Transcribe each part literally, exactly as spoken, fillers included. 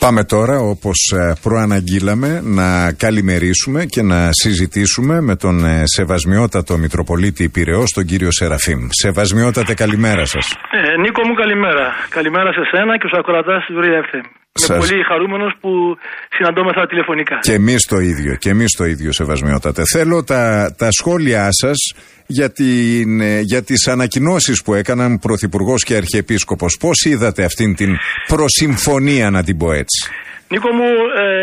Πάμε τώρα, όπως προαναγγείλαμε, να καλημερίσουμε και να συζητήσουμε με τον Σεβασμιότατο Μητροπολίτη Πειραιώς, τον κύριο Σεραφείμ. Σεβασμιότατε, καλημέρα σας. Ε, Νίκο μου, καλημέρα. Καλημέρα σε σένα και στους ακροατάς της Βορρία εφ εμ. Είμαι πολύ χαρούμενος που συναντώμεθα τηλεφωνικά. Και εμείς το ίδιο, και εμείς το ίδιο, Σεβασμιότατε. Θέλω τα, τα σχόλιά σας για, την, για τις ανακοινώσεις που έκαναν Πρωθυπουργός και Αρχιεπίσκοπος. Πώς είδατε αυτήν την προσυμφωνία, να την πω έτσι? Νίκο μου, ε,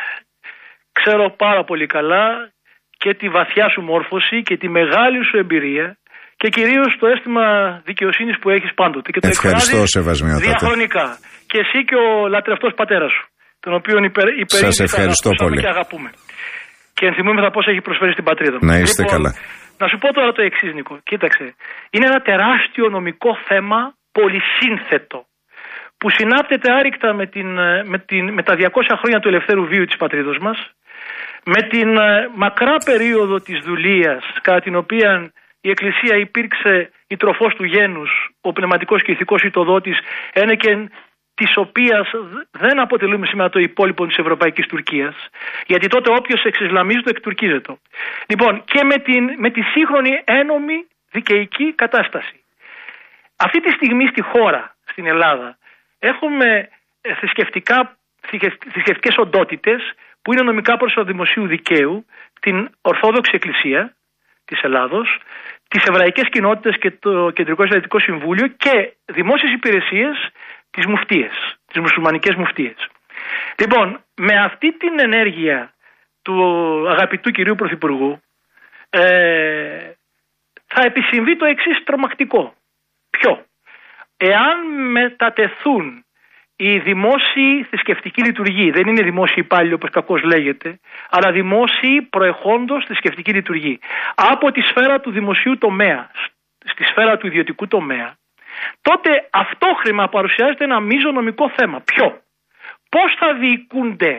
ξέρω πάρα πολύ καλά και τη βαθιά σου μόρφωση και τη μεγάλη σου εμπειρία και κυρίως το αίσθημα δικαιοσύνης που έχεις πάντοτε. Και το ευχαριστώ, Σεβασμιότατε. Διαχρονικά. Και εσύ και ο λατρευτός πατέρας σου, τον οποίον υπερ, σας ευχαριστώ πολύ και αγαπούμε. Και ενθυμούμεθα πώς έχει προσφέρει στην πατρίδα μας. Να είστε λοιπόν, καλά. Να σου πω τώρα το εξής, Νίκο. Κοίταξε. Είναι ένα τεράστιο νομικό θέμα, πολυσύνθετο, που συνάπτεται άρρηκτα με, την, με, την, με τα διακόσια χρόνια του ελευθέρου βίου της πατρίδος μας, με την μακρά περίοδο της δουλείας, κατά την οποία η Εκκλησία υπήρξε η τροφός του γένους, ο πνευματικός και ηθικός ητοδότης, ένα και της οποίας δεν αποτελούμε σήμερα το υπόλοιπο της Ευρωπαϊκής Τουρκίας, γιατί τότε όποιος εξισλαμίζει το εκτουρκίζεται. Λοιπόν, και με, την, με τη σύγχρονη ένομη δικαιική κατάσταση. Αυτή τη στιγμή στη χώρα, στην Ελλάδα, έχουμε θρησκευτικά, θρησκευτικές οντότητες που είναι νομικά πρόσωπα δημοσίου δικαίου, την Ορθόδοξη Εκκλησία της Ελλάδος, τις Εβραϊκές Κοινότητες και το Κεντρικό Ισραηλιτικό Συμβούλιο και δημόσιες υπηρεσίες, τις μουφτίες, τις μουσουλμανικές μουφτίες. Λοιπόν, με αυτή την ενέργεια του αγαπητού κυρίου Πρωθυπουργού ε, θα επισυμβεί το εξής τρομακτικό. Ποιο? Εάν μετατεθούν οι δημόσιοι θρησκευτικοί λειτουργοί, δεν είναι δημόσιοι υπάλληλοι όπως κακώς λέγεται, αλλά δημόσιοι προεχόντως θρησκευτικοί λειτουργοί, από τη σφαίρα του δημοσίου τομέα στη σφαίρα του ιδιωτικού τομέα, τότε αυτόχρημα παρουσιάζεται ένα μείζο νομικό θέμα. Ποιο? Πώς θα διοικούνται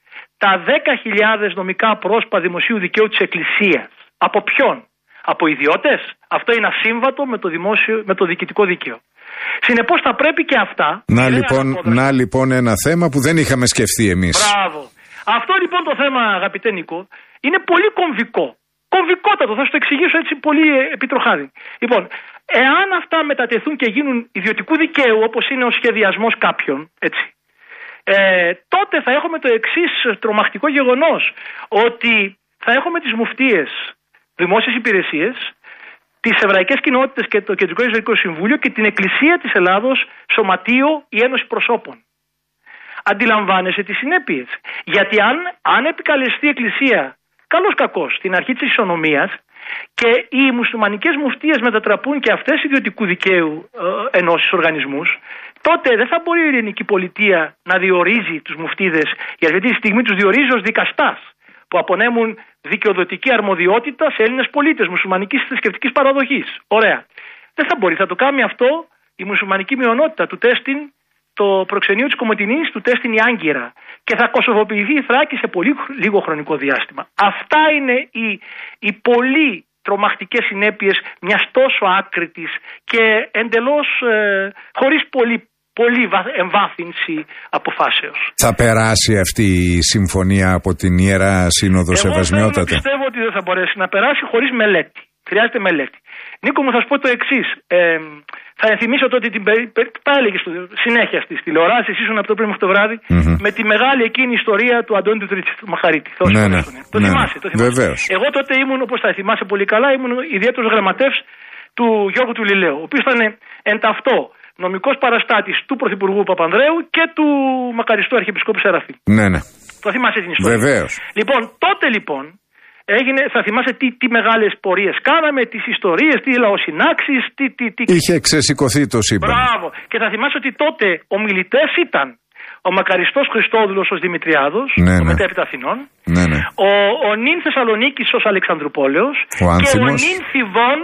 τα δέκα χιλιάδες νομικά πρόσωπα δημοσίου δικαίου της Εκκλησίας? Από ποιον? Από ιδιώτες? Αυτό είναι ασύμβατο με το, δημόσιο, με το διοικητικό δίκαιο. Συνεπώς θα πρέπει και αυτά... Να λοιπόν, να λοιπόν ένα θέμα που δεν είχαμε σκεφτεί εμείς. Μπράβο. Αυτό λοιπόν το θέμα, αγαπητέ Νίκο, είναι πολύ κομβικό. Κομβικότατο, θα σου το εξηγήσω έτσι πολύ επιτροχάδι. Λοιπόν, εάν αυτά μετατεθούν και γίνουν ιδιωτικού δικαίου, όπως είναι ο σχεδιασμός κάποιων, έτσι, ε, τότε θα έχουμε το εξής τρομακτικό γεγονός, ότι θα έχουμε τις μουφτίες, δημόσιες υπηρεσίες, τις Εβραϊκές Κοινότητες και το Κεντρικό Ισραηλιτικό Συμβούλιο και την Εκκλησία της Ελλάδος, σωματείο ή ένωση προσώπων. Αντιλαμβάνεσαι τις συνέπειες. Γιατί αν, αν επικαλεστεί η Εκκλησία, καλώς κακώς, στην αρχή της ισονομίας και οι μουσουλμανικές μουφτίες μετατραπούν και αυτές ιδιωτικού δικαίου ε, ενώσεις οργανισμούς, τότε δεν θα μπορεί η ελληνική πολιτεία να διορίζει τους μουφτίδες, γιατί αυτή τη στιγμή τους διορίζει ως δικαστάς, που απονέμουν δικαιοδοτική αρμοδιότητα σε Έλληνες πολίτες μουσουλμανικής θρησκευτικής παραδοχής. Ωραία. Δεν θα μπορεί. Θα το κάνει αυτό η μουσουλμανική μειονότητα του τέστην, το προξενείο της Κομοτηνής, του τέστην η Άγκυρα. Και θα κοσοβοποιηθεί η Θράκη σε πολύ λίγο χρονικό διάστημα. Αυτά είναι οι, οι πολύ τρομακτικές συνέπειες μιας τόσο άκρητης και εντελώς ε, χωρίς πολύ πολύ εμβάθυνση αποφάσεως. Θα περάσει αυτή η συμφωνία από την Ιερά Σύνοδο, Σεβασμιότατε? Εγώ πιστεύω ότι δεν θα μπορέσει να περάσει χωρίς μελέτη. Χρειάζεται μελέτη. Νίκο μου, θα σου πω το εξής. Ε, θα ενθυμίσω τότε την περίπτωση. Τα έλεγε συνέχεια στις τηλεοράσεις, ήσουν από το πρωί μέχρι το βράδυ, mm-hmm. με τη μεγάλη εκείνη ιστορία του Αντώνη του Τρίτσι, του Μαχαρίτη. Ναι, ναι. Το ναι, θυμάσαι. Ναι. Το θυμάσαι. Βεβαίως. Εγώ τότε ήμουν, όπως θα θυμάσαι πολύ καλά, ήμουν ιδιαίτερος γραμματεύς του Γιώργου του Λιλέου, ο οποίος ήταν εν ταυτό νομικός παραστάτης του Πρωθυπουργού Παπανδρέου και του μακαριστού Αρχιεπισκόπου Σεραφείμ. Ναι, ναι. Το θυμάσαι την ιστορία? Βεβαίως. Λοιπόν, τότε λοιπόν έγινε, θα θυμάσαι τι, τι μεγάλες πορείες κάναμε, τις ιστορίες, τι λαοσυνάξεις, τι, τι, τι... Είχε ξεσηκωθεί το σύμπαν. Μπράβο. Και θα θυμάσαι ότι τότε ομιλητές ήταν ο μακαριστός Χριστόδουλος ως Δημητριάδος, ναι, ο ναι. μετέπειτα Αθηνών, ναι, ναι. ο, ο νυν Θεσσαλονίκης ως Αλεξανδρουπόλεως ο και ο νυν Θηβών,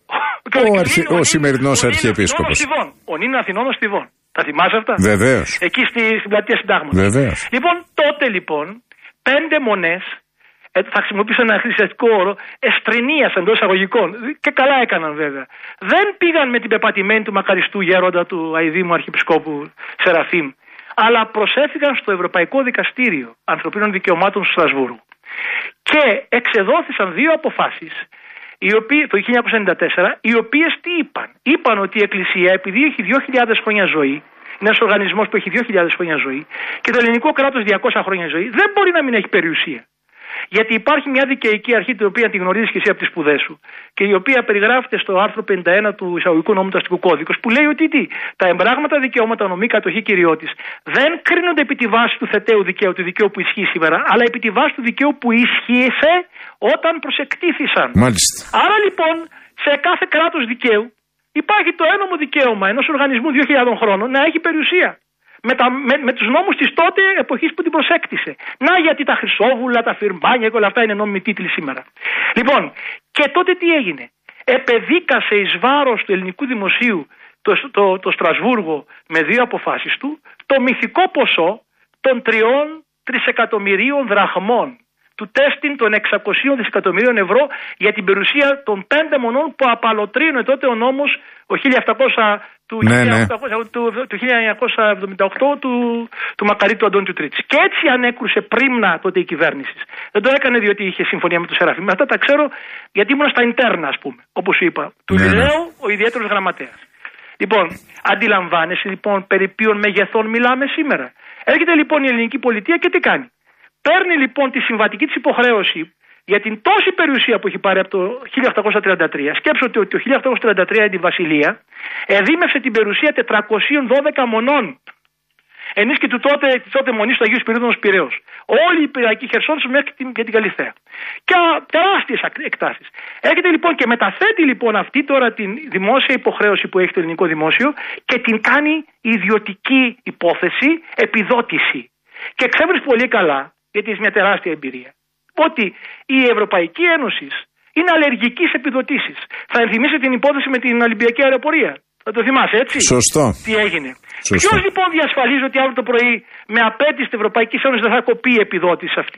ο, αρχι... ο, ο σημερινός Αρχιεπίσκοπος. Ο νυν Αθηνών ως Θηβών. Τα θυμάσαι αυτά? Βεβαίως. Εκεί στη, στην πλατεία Συντάγματος. Βεβαίως. Λοιπόν, τότε λοιπόν, πέντε μονές, ε, θα χρησιμοποιήσω ένα χριστιανικό όρο, εστρινίας εντός εισαγωγικών, και καλά έκαναν βέβαια, δεν πήγαν με την πεπατημένη του μακαριστού γέροντα του αηδήμου Αρχιεπισκόπου Σεραφείμ, αλλά προσέφηκαν στο Ευρωπαϊκό Δικαστήριο Ανθρωπίνων Δικαιωμάτων του Στρασβούργου και εξεδόθησαν δύο αποφάσεις οι οποίες, το χίλια εννιακόσια ενενήντα τέσσερα, οι οποίες τι είπαν? Είπαν ότι η Εκκλησία, επειδή έχει δύο χιλιάδες χρόνια ζωή, είναι ένας οργανισμός που έχει δύο χιλιάδες χρόνια ζωή και το ελληνικό κράτος διακόσια χρόνια ζωή, δεν μπορεί να μην έχει περιουσία. Γιατί υπάρχει μια δικαιική αρχή, την οποία τη γνωρίζεις και εσύ από τις σπουδές σου, και η οποία περιγράφεται στο άρθρο πενήντα ένα του Εισαγωγικού Νόμου του Αστικού Κώδικος, που λέει ότι τι, τα εμπράγματα δικαιώματα, νομή, κατοχή, κυριότης δεν κρίνονται επί τη βάση του θεταίου δικαίου, του δικαίου που ισχύει σήμερα, αλλά επί τη βάση του δικαίου που ισχύησε όταν προσεκτήθησαν. Μάλιστα. Άρα λοιπόν, σε κάθε κράτος δικαίου υπάρχει το ένομο δικαίωμα ενός οργανισμού δύο χιλιάδων χρόνων να έχει περιουσία. Με, τα, με, με τους νόμους της τότε εποχής που την προσέκτησε. Να, γιατί τα Χρυσόβουλα, τα Φιρμάνια και όλα αυτά είναι νόμιμοι τίτλοι σήμερα. Λοιπόν, και τότε τι έγινε? Επεδίκασε εις βάρος του ελληνικού δημοσίου το, το, το, το Στρασβούργο με δύο αποφάσεις του το μυθικό ποσό των τριών τρισεκατομμυρίων δραχμών, του τέστην των εξακοσίων δισεκατομμυρίων ευρώ για την περιουσία των πέντε μονών που απαλωτρύνει τότε ο νόμος ο χίλια επτακόσια του, ναι, χίλια επτακόσια, ναι. του, του χίλια εννιακόσια εβδομήντα οκτώ του, του Μακαρίτου Αντώνη Τρίτης. Και έτσι ανέκρουσε πρίμνα τότε η κυβέρνηση. Δεν το έκανε διότι είχε συμφωνία με τον Σεραφείμ. Αυτά τα ξέρω γιατί ήμουν στα ιντερνα, ας πούμε, όπως σου είπα. Του ναι, Λιλέου, ναι. ο ιδιαίτερος γραμματέας. Λοιπόν, αντιλαμβάνεσαι λοιπόν περί ποιων μεγεθών μιλάμε σήμερα? Έρχεται λοιπόν η ελληνική πολιτεία και τι κάνει? Παίρνει λοιπόν τη συμβατική της υποχρέωση για την τόση περιουσία που έχει πάρει από το χίλια οκτακόσια τριάντα τρία. Σκέψω ότι το χίλια οκτακόσια τριάντα τρία η Βασιλεία εδήμευσε την περιουσία τετρακοσίων δώδεκα μονών. Ενίσχυε του τότε, τη τότε μονή του Αγίου Σπυρίδωνος Πειραιώς. Όλη η Πειραϊκή Χερσόνησο μέχρι και την, την Καλιθέα. Και τεράστιες εκτάσεις. Έρχεται λοιπόν και μεταθέτει λοιπόν αυτή τώρα την δημόσια υποχρέωση που έχει το ελληνικό δημόσιο και την κάνει ιδιωτική υπόθεση, επιδότηση. Και ξέρεις πολύ καλά, γιατί έχει μια τεράστια εμπειρία, ότι η Ευρωπαϊκή Ένωση είναι αλλεργική σε επιδοτήσεις. Θα ενθυμίσετε την υπόθεση με την Ολυμπιακή Αεροπορία. Θα το θυμάσαι, έτσι? Σωστό. Τι έγινε? Ποιος λοιπόν διασφαλίζει ότι αύριο το πρωί με απέτηση της Ευρωπαϊκής Ένωσης δεν θα κοπεί η επιδότηση αυτή?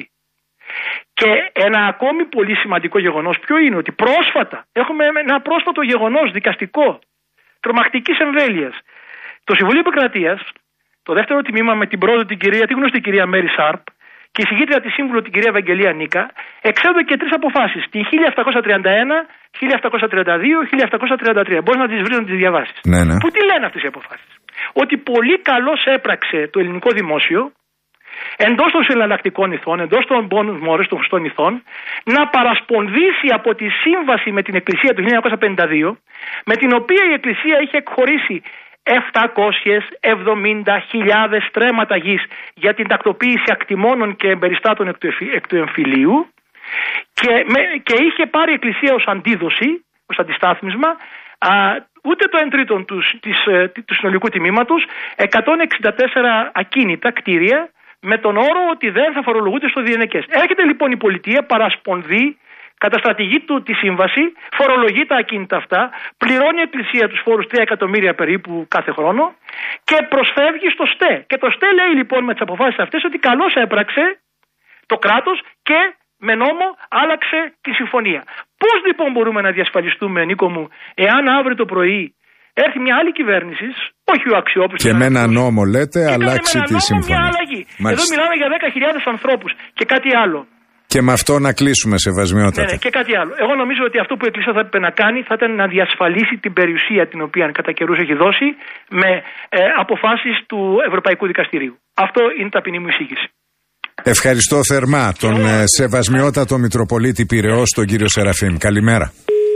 Και ένα ακόμη πολύ σημαντικό γεγονός ποιο είναι? Ότι πρόσφατα έχουμε ένα πρόσφατο γεγονός δικαστικό τρομακτικής εμβέλειας. Το Συμβουλίο Επικρατείας, το δεύτερο τμήμα με την πρόεδρο την κυρία, τη γνωστή κυρία Μέρι Σάρπ, και η συγγήτρια τη σύμβουλο την κυρία Ευαγγελία Νίκα, εξέδωσε και τρεις αποφάσεις. Την χίλια επτακόσια τριάντα ένα, χίλια επτακόσια τριάντα δύο, χίλια επτακόσια τριάντα τρία. Μπορείς να τις βρεις να τις διαβάσεις. Ναι, ναι. Που τι λένε αυτές οι αποφάσεις? Ότι πολύ καλώς έπραξε το ελληνικό δημόσιο, εντός των συναλλακτικών ηθών, εντός των bonus mores, των χρηστών ηθών, να παρασπονδίσει από τη σύμβαση με την Εκκλησία του χίλια εννιακόσια πενήντα δύο, με την οποία η Εκκλησία είχε εκχωρήσει επτακόσιες εβδομήντα χιλιάδες στρέμματα γης για την τακτοποίηση ακτιμώνων και εμπεριστάτων εκ του, εκ του εμφυλίου και, με, και είχε πάρει η Εκκλησία ως αντίδοση, ως αντιστάθμισμα, α, ούτε το εν τρίτον του, της, του συνολικού τιμήματος, εκατόν εξήντα τέσσερα ακίνητα κτίρια με τον όρο ότι δεν θα φορολογούνται στο διενεκές. Έρχεται λοιπόν η πολιτεία, παρασπονδεί, καταστρατηγεί του τη σύμβαση, φορολογεί τα ακίνητα αυτά, πληρώνει η Εκκλησία τους φόρους τρία εκατομμύρια περίπου κάθε χρόνο και προσφεύγει στο ΣΤΕ. Και το ΣΤΕ λέει λοιπόν με τις αποφάσεις αυτές ότι καλώς έπραξε το κράτος και με νόμο άλλαξε τη συμφωνία. Πώς λοιπόν μπορούμε να διασφαλιστούμε, Νίκο μου, εάν αύριο το πρωί έρθει μια άλλη κυβέρνηση, όχι ο αξιόπιστος. Και με ένα νόμο λέτε αλλάξει τη συμφωνία. Εδώ μιλάμε για δέκα χιλιάδες ανθρώπους και κάτι άλλο. Και με αυτό να κλείσουμε, σεβασμιότατα. Ναι, και κάτι άλλο. Εγώ νομίζω ότι αυτό που η Εκκλησία θα έπρεπε να κάνει θα ήταν να διασφαλίσει την περιουσία την οποία κατά καιρούς έχει δώσει με ε, αποφάσεις του Ευρωπαϊκού Δικαστηρίου. Αυτό είναι ταπεινή μου εισήγηση. Ευχαριστώ θερμά τον ε, σεβασμιότατο Μητροπολίτη Πειραιώς, τον κύριο Σεραφείμ. Καλημέρα.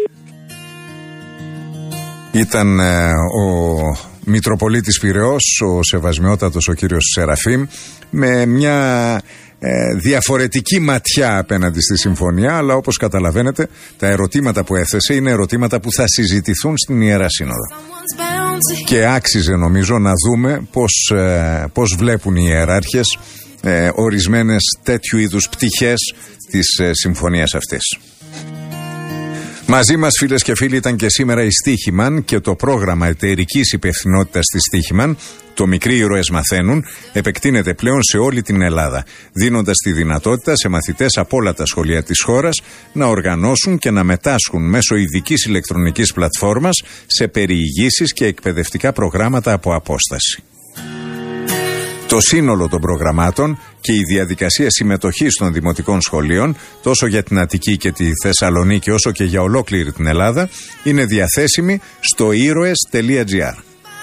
Ήταν ε, ο Μητροπολίτης Πειραιώς, ο σεβασμιότατος ο κύριος Σεραφείμ, με μια Ε, διαφορετική ματιά απέναντι στη συμφωνία, αλλά όπως καταλαβαίνετε τα ερωτήματα που έθεσε είναι ερωτήματα που θα συζητηθούν στην Ιερά Σύνοδο και άξιζε νομίζω να δούμε πως, ε, πως βλέπουν οι ιεράρχες ε, ορισμένες τέτοιου είδους πτυχές της ε, συμφωνίας αυτής. Μαζί μας, φίλες και φίλοι, ήταν και σήμερα η Στίχημαν και το πρόγραμμα εταιρικής υπευθυνότητας της Στίχημαν, το Μικροί Ήρωες Μαθαίνουν, επεκτείνεται πλέον σε όλη την Ελλάδα, δίνοντας τη δυνατότητα σε μαθητές από όλα τα σχολεία της χώρας να οργανώσουν και να μετάσχουν μέσω ειδικής ηλεκτρονικής πλατφόρμας σε περιηγήσεις και εκπαιδευτικά προγράμματα από απόσταση. Το σύνολο των προγραμμάτων και η διαδικασία συμμετοχής των δημοτικών σχολείων, τόσο για την Αττική και τη Θεσσαλονίκη όσο και για ολόκληρη την Ελλάδα, είναι διαθέσιμη στο ήρωες τελεία τζι άρ.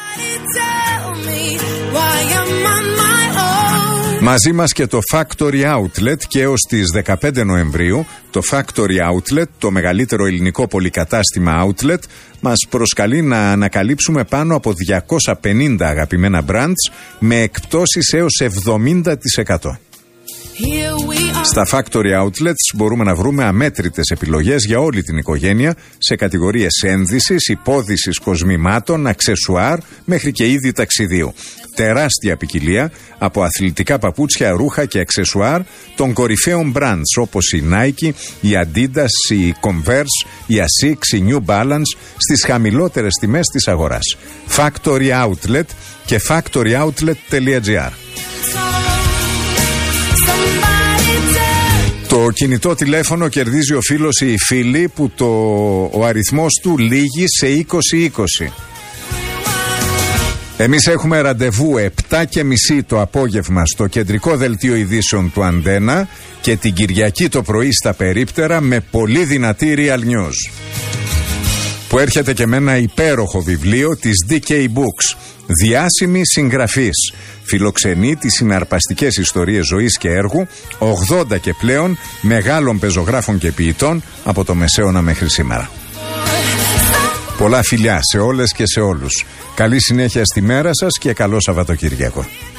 Μαζί μας και το Factory Outlet, και έως τις δεκαπέντε Νοεμβρίου το Factory Outlet, το μεγαλύτερο ελληνικό πολυκατάστημα outlet, μας προσκαλεί να ανακαλύψουμε πάνω από διακόσια πενήντα αγαπημένα brands με εκπτώσεις έως εβδομήντα τοις εκατό. Στα Factory Outlets μπορούμε να βρούμε αμέτρητες επιλογές για όλη την οικογένεια σε κατηγορίες ένδυσης, υπόδυσης κοσμημάτων, αξεσουάρ μέχρι και είδη ταξιδίου. Τεράστια ποικιλία από αθλητικά παπούτσια, ρούχα και αξεσουάρ των κορυφαίων brands όπως η Nike, η Adidas, η Converse, η Asics, η New Balance στις χαμηλότερες τιμές της αγοράς. Factory Outlet και factory outlet τελεία τζι άρ. Το κινητό τηλέφωνο κερδίζει ο φίλος ή η φίλη που το, ο αριθμός του λήγει σε είκοσι είκοσι. Εμείς έχουμε ραντεβού επτά και μισή το απόγευμα στο κεντρικό δελτίο ειδήσεων του Αντένα και την Κυριακή το πρωί στα περίπτερα με πολύ δυνατή Real News, που έρχεται και με ένα υπέροχο βιβλίο της ντι κέι Books, διάσημη συγγραφής. Φιλοξενεί τις συναρπαστικές ιστορίες ζωής και έργου ογδόντα και πλέον μεγάλων πεζογράφων και ποιητών από το Μεσαίωνα μέχρι σήμερα. Πολλά φιλιά σε όλες και σε όλους. Καλή συνέχεια στη μέρα σας και καλό Σαββατοκύριακο.